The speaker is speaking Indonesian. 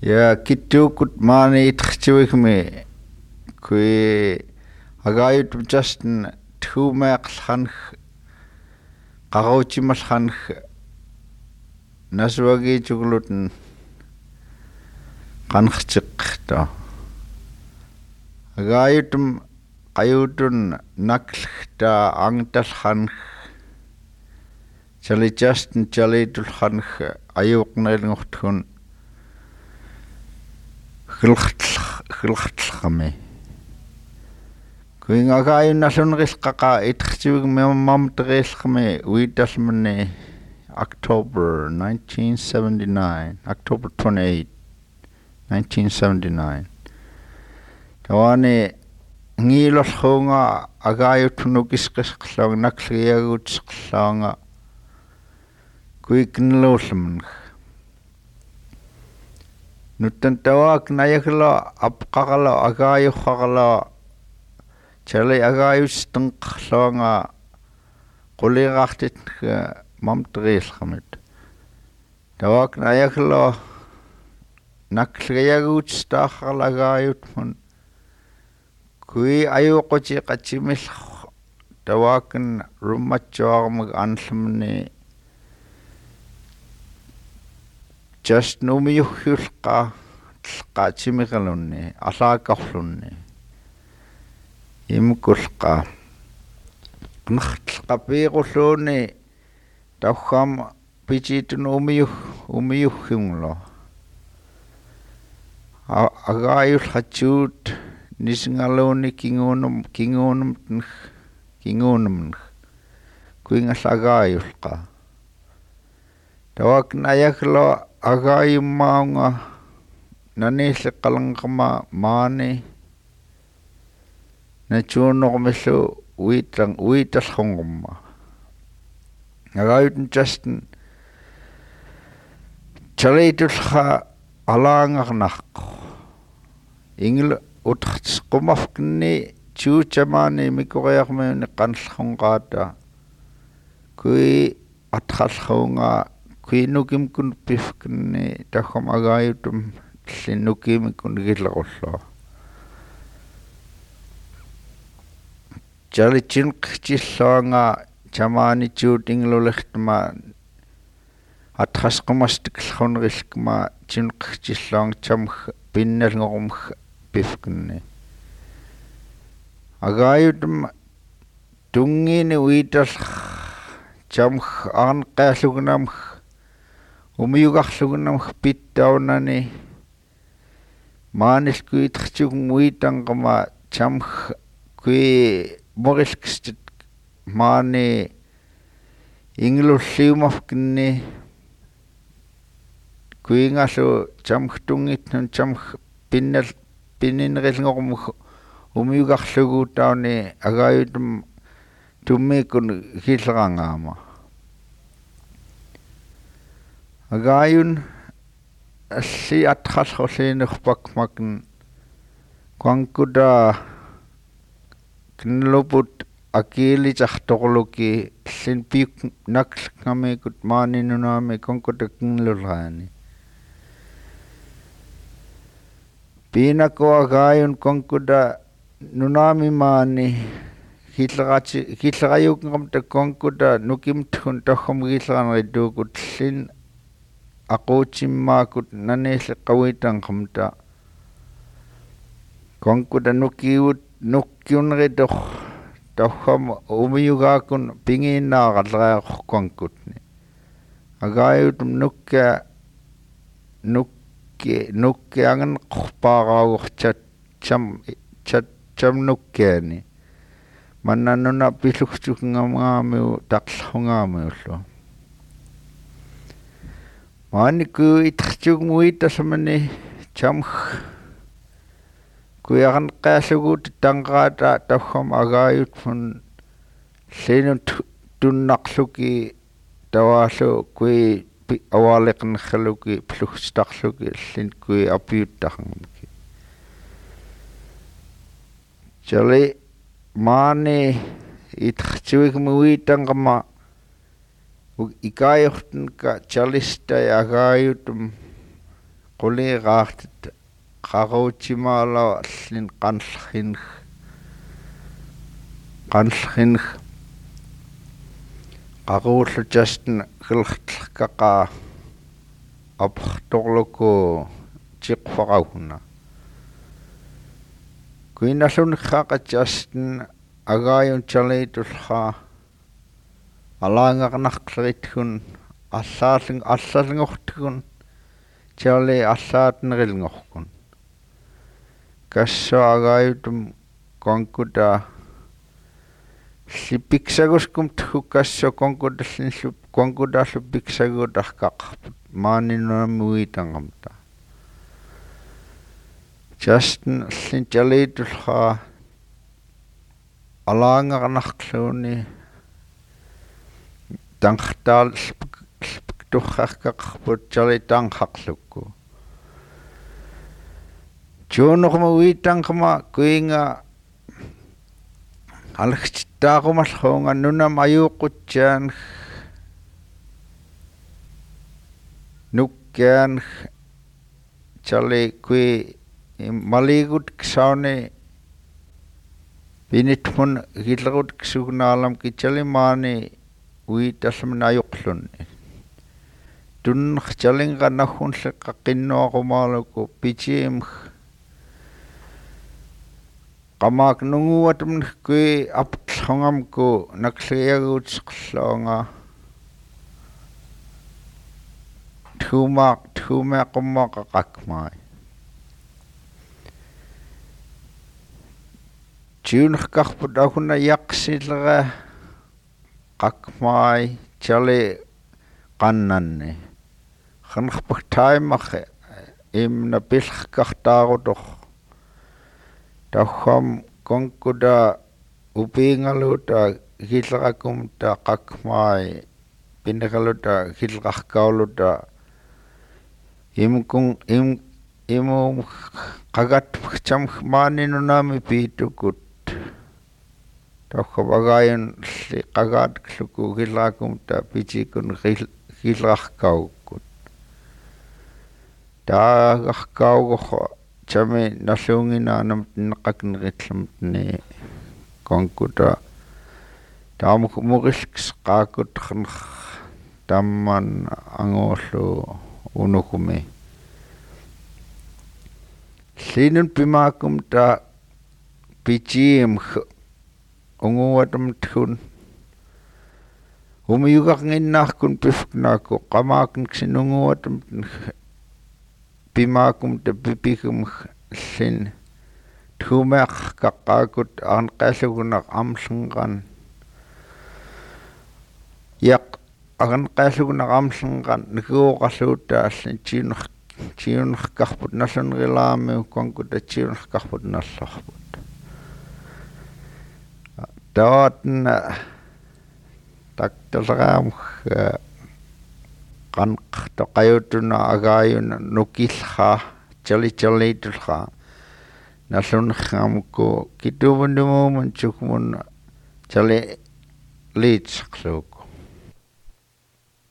Ja kittukut maani itqtiwikmi kui agayut justin tuumeaqlhanх qaruutimalhanх nasuagiituglutun qanqtiqqta agayutum qayutun naklhta angtalhanх chali justin chalitulhanх ayuqnelngortun khilqtlaqami kuingagayun nalunrilqaqa itqtiwik mamamterilqami uitalmanni October 1979 October 28 1979 tawani ngilolhunga agayutunukisqisqlaang naklgiagutsqlaanga kuiknluullamnga nuttan tawak nayagla apqaqala agayuqqaqala chali agayustenqlaanga quliqartitga mamterilqamit tawak nayagla naklgiagutsqaaqala agayutmun kui ayuqoti qatimil tawakan rummatsuarmag anllamni just numiyuhulqa tlqaatimiqalunni alaaqarlunni imkulqa qnertlqapiiqulluuni tawham pichitun umiyuhhunglo agayul hachuut nisingaluuni kinguunum kuingallagayulqa tawak nayaglo agayummaunga nanilliqqalanqama maani nachuunormillu uitallhungumma agayutun justin chalitulqa alaangarnarqu ingil utqumafkinni chuuchamaani mikoriarmiuni qanllhunqaata kui atqallhunga kuinukimkun pifkinni tahum agayutum linnukimikun gillequllo chalitsinqchilluanga chamaani chuutinglulertma atqasqumastikllhunrilkma chinqchilluang chamh pinnalngorumh pifkinni agayutum tungini uitall chamh arnqaallugnamh umiyugarlugnamh pittaunani maanilkuitqtigun uitanqama chamh kui morilkstit maani inglulliumafkinni kuingallu chamh tungitnun chamh pinninrilngorumuh umiyugarluguutauni agayutum tummikun gilrangaama agayun alli atqallqulliinerpakmakin quankuta knluput akiilitartoqluki allin piuk naklngamikut maaninunami quankuta knlulraani piinako agayun quankuta nunami maani gillerayuqngamta quankuta nukimthun tahum gilleranaituukut allin aquutsimmaakut nanilliqqawitanqamta quankuta nukkiunritoq tahum umiyugaakun pingiinnaaqalleaq quankutni agayutum nukkiangan qorpaaraaguq cham nukkiani mannannuna pilugtugngaamiu taqllhungaamiullu maaniku itqtiugmuitallamani chamh kuiaqanqaallugut tanqaata tahum agayutmun llinut tunnaqluki tawaallu kui awaliqnerraluki plugstaqluki allin kui apiuttaqngamki chali maani itqtiugmuitanqama ikayurtunka chalista agayutum quliqaartit qaruutimaala allin qanllhinq qaruullu justin qilqtlqaqa aportorluku tiqfaqauna kuinallunqaqa justin agaayun chaliitullqa alaangarnarqleritgun аллаллингортгун чали аллаатнерилнгоркун кассаагааютум конкута липиксагускум тхуккассо конкуталлинлуп конкутааллуппиксагуутаркақарпут маанинунаммуитангамта Justin allin чалиитуллаа алаангарнарлууни тангтаал туххаркақарпут чалитаанхарлукку жуунормуитангама куинга алгчиттаарумаллуунга нунам аюуқутсаан нуккаан чали куи малигут ксауни пинитмун гилерут ксугнаалам кичалимаани уиталламна аюқлунни туннер чалинганнаххунлеққаққиннуақумаалуку питиим qamaak nunguatumnikui aptlongamku nakliyagutseqlaanga tuumaaqqummaqaqakmai tiunerkarput ahunna yaqsilera qakmai chali qannanni khanrpagtaimaxe imna pilqartaarutor taham konkuda upingaluta hilrakumta qakmai pinagaluta hilrarkauluta imkung imum qagat cham maaninunami piitukut tahawagayan qagat kluku hilrakumta pichikun hilrarkaukut taaqarkaugo chame nallunginaanam naqakneritlamtni konkuta taamukumurilks qaakutqerner tamman anguullu unukumi linun pimaakum ta pichiim unguatam tkun umiyuqarnginnaarkun pifknaaku qamaakun ksinunguatam pimaakum ta pipigum lin tuumeaqaqqaakut arnqaallugunaq amllenqan yaq arnqaallugunaq amllenqan nikuoqalluutaallin tiunerkarput nallunrilaamiu konkuta tiunerkarput nallarput taatna taktaleraamuk qanqtoqayutuna agaayuna nukillqa chalitulqa nallunnerraamukku kituuvunumumun chukmun chali liitsaqluuk